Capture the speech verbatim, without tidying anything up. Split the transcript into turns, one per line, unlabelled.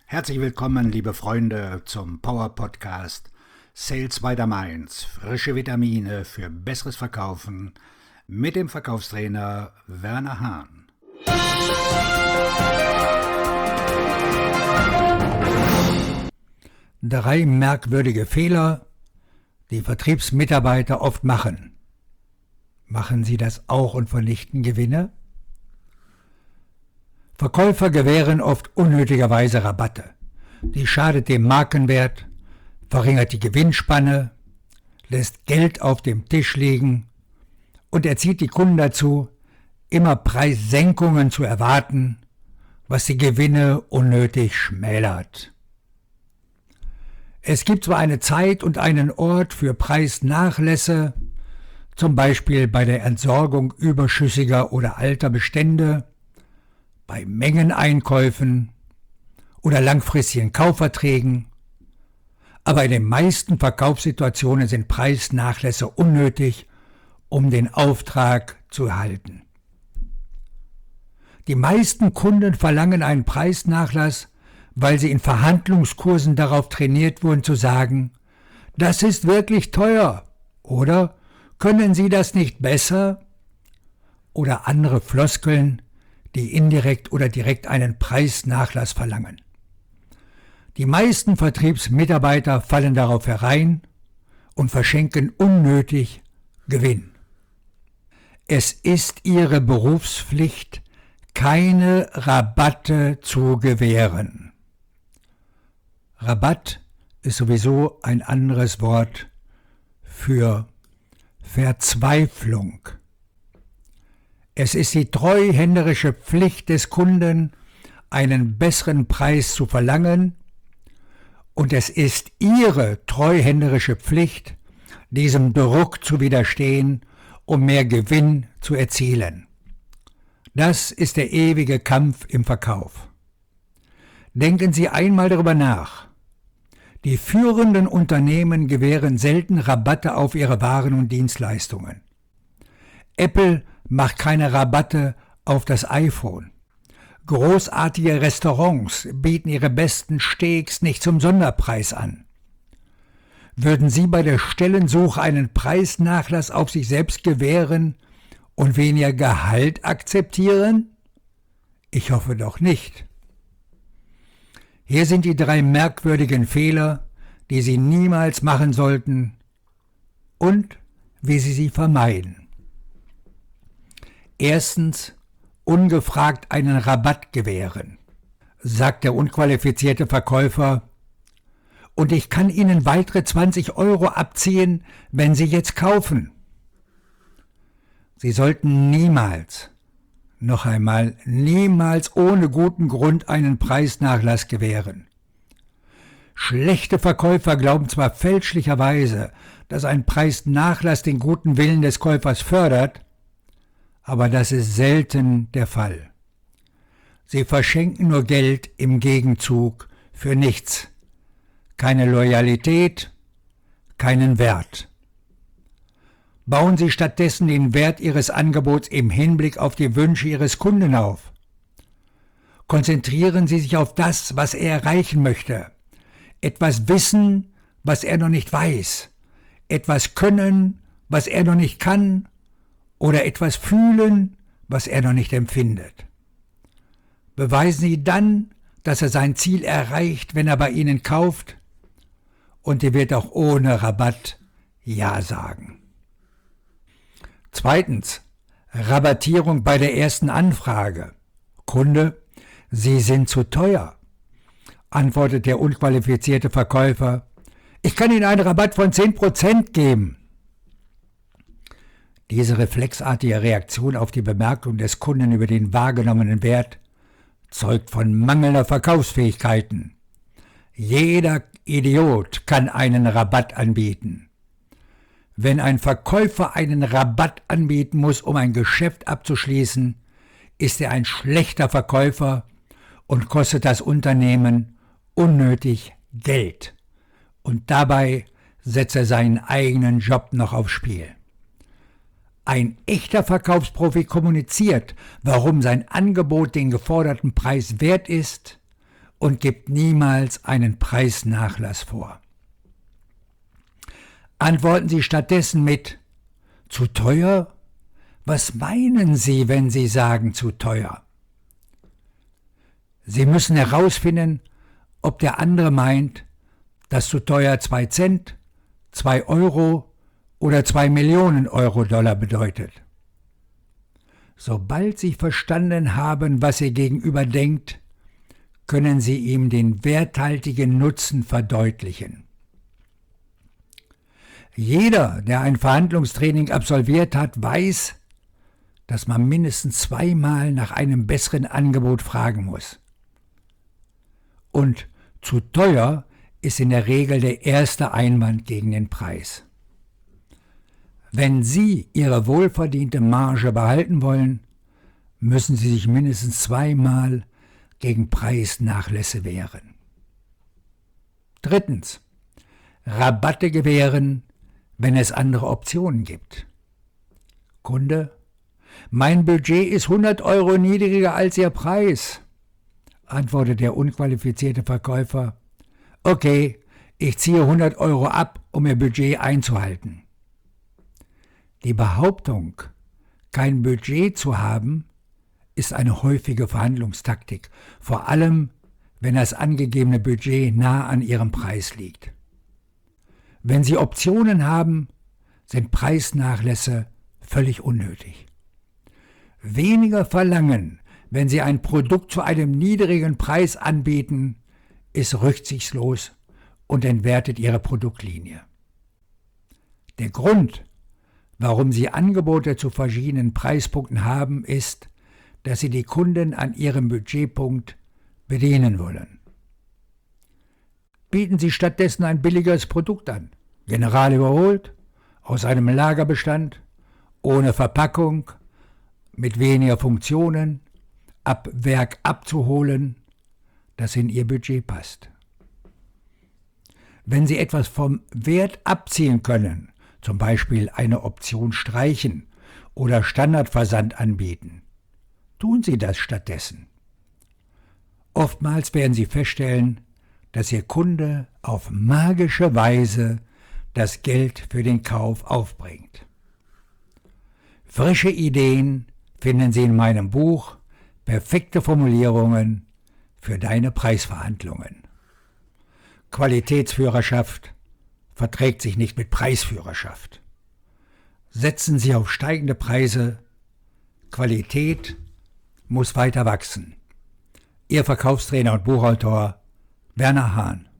Herzlich willkommen, liebe Freunde, zum Power Podcast Sales by the Mainz. Frische Vitamine für besseres Verkaufen mit dem Verkaufstrainer Werner Hahn.
Drei merkwürdige Fehler, die Vertriebsmitarbeiter oft machen. Machen sie das auch und vernichten Gewinne? Verkäufer gewähren oft unnötigerweise Rabatte. Die schadet dem Markenwert, verringert die Gewinnspanne, lässt Geld auf dem Tisch liegen und erzieht die Kunden dazu, immer Preissenkungen zu erwarten, was die Gewinne unnötig schmälert. Es gibt zwar eine Zeit und einen Ort für Preisnachlässe, zum Beispiel bei der Entsorgung überschüssiger oder alter Bestände, bei Mengeneinkäufen oder langfristigen Kaufverträgen, aber in den meisten Verkaufssituationen sind Preisnachlässe unnötig, um den Auftrag zu erhalten. Die meisten Kunden verlangen einen Preisnachlass, weil sie in Verhandlungskursen darauf trainiert wurden zu sagen, das ist wirklich teuer oder können Sie das nicht besser? Oder andere Floskeln, die indirekt oder direkt einen Preisnachlass verlangen. Die meisten Vertriebsmitarbeiter fallen darauf herein und verschenken unnötig Gewinn. Es ist ihre Berufspflicht, keine Rabatte zu gewähren. Rabatt ist sowieso ein anderes Wort für Verzweiflung. Es ist die treuhänderische Pflicht des Kunden, einen besseren Preis zu verlangen, und es ist Ihre treuhänderische Pflicht, diesem Druck zu widerstehen, um mehr Gewinn zu erzielen. Das ist der ewige Kampf im Verkauf. Denken Sie einmal darüber nach. Die führenden Unternehmen gewähren selten Rabatte auf ihre Waren und Dienstleistungen. Apple macht keine Rabatte auf das iPhone. Großartige Restaurants bieten ihre besten Steaks nicht zum Sonderpreis an. Würden Sie bei der Stellensuche einen Preisnachlass auf sich selbst gewähren und weniger Gehalt akzeptieren? Ich hoffe doch nicht. Hier sind die drei merkwürdigen Fehler, die Sie niemals machen sollten und wie Sie sie vermeiden. Erstens, ungefragt einen Rabatt gewähren, sagt der unqualifizierte Verkäufer, und ich kann Ihnen weitere zwanzig Euro abziehen, wenn Sie jetzt kaufen. Sie sollten niemals, noch einmal, niemals ohne guten Grund einen Preisnachlass gewähren. Schlechte Verkäufer glauben zwar fälschlicherweise, dass ein Preisnachlass den guten Willen des Käufers fördert, aber das ist selten der Fall. Sie verschenken nur Geld im Gegenzug für nichts. Keine Loyalität, keinen Wert. Bauen Sie stattdessen den Wert Ihres Angebots im Hinblick auf die Wünsche Ihres Kunden auf. Konzentrieren Sie sich auf das, was er erreichen möchte. Etwas wissen, was er noch nicht weiß. Etwas können, was er noch nicht kann. Oder etwas fühlen, was er noch nicht empfindet. Beweisen Sie dann, dass er sein Ziel erreicht, wenn er bei Ihnen kauft, und er wird auch ohne Rabatt Ja sagen. Zweitens, Rabattierung bei der ersten Anfrage. Kunde, Sie sind zu teuer, antwortet der unqualifizierte Verkäufer. Ich kann Ihnen einen Rabatt von zehn Prozent geben. Diese reflexartige Reaktion auf die Bemerkung des Kunden über den wahrgenommenen Wert zeugt von mangelnder Verkaufsfähigkeiten. Jeder Idiot kann einen Rabatt anbieten. Wenn ein Verkäufer einen Rabatt anbieten muss, um ein Geschäft abzuschließen, ist er ein schlechter Verkäufer und kostet das Unternehmen unnötig Geld. Und dabei setzt er seinen eigenen Job noch aufs Spiel. Ein echter Verkaufsprofi kommuniziert, warum sein Angebot den geforderten Preis wert ist und gibt niemals einen Preisnachlass vor. Antworten Sie stattdessen mit »zu teuer«? Was meinen Sie, wenn Sie sagen zu teuer? Sie müssen herausfinden, ob der andere meint, dass zu teuer zwei Cent, zwei Euro oder zwei Millionen Euro-Dollar bedeutet. Sobald Sie verstanden haben, was Ihr Gegenüber denkt, können Sie ihm den werthaltigen Nutzen verdeutlichen. Jeder, der ein Verhandlungstraining absolviert hat, weiß, dass man mindestens zweimal nach einem besseren Angebot fragen muss. Und zu teuer ist in der Regel der erste Einwand gegen den Preis. Wenn Sie Ihre wohlverdiente Marge behalten wollen, müssen Sie sich mindestens zweimal gegen Preisnachlässe wehren. Drittens. Rabatte gewähren, wenn es andere Optionen gibt. Kunde: Mein Budget ist hundert Euro niedriger als Ihr Preis. Antwortet der unqualifizierte Verkäufer: Okay, ich ziehe hundert Euro ab, um Ihr Budget einzuhalten. Die Behauptung, kein Budget zu haben, ist eine häufige Verhandlungstaktik, vor allem wenn das angegebene Budget nah an Ihrem Preis liegt. Wenn Sie Optionen haben, sind Preisnachlässe völlig unnötig. Weniger verlangen, wenn Sie ein Produkt zu einem niedrigen Preis anbieten, ist rücksichtslos und entwertet Ihre Produktlinie. Der Grund, warum Sie Angebote zu verschiedenen Preispunkten haben, ist, dass Sie die Kunden an ihrem Budgetpunkt bedienen wollen. Bieten Sie stattdessen ein billigeres Produkt an, general überholt, aus einem Lagerbestand, ohne Verpackung, mit weniger Funktionen, ab Werk abzuholen, das in Ihr Budget passt. Wenn Sie etwas vom Wert abziehen können, zum Beispiel eine Option streichen oder Standardversand anbieten, tun Sie das stattdessen. Oftmals werden Sie feststellen, dass Ihr Kunde auf magische Weise das Geld für den Kauf aufbringt. Frische Ideen finden Sie in meinem Buch Perfekte Formulierungen für deine Preisverhandlungen. Qualitätsführerschaft verträgt sich nicht mit Preisführerschaft. Setzen Sie auf steigende Preise. Qualität muss weiter wachsen. Ihr Verkaufstrainer und Buchautor Werner Hahn.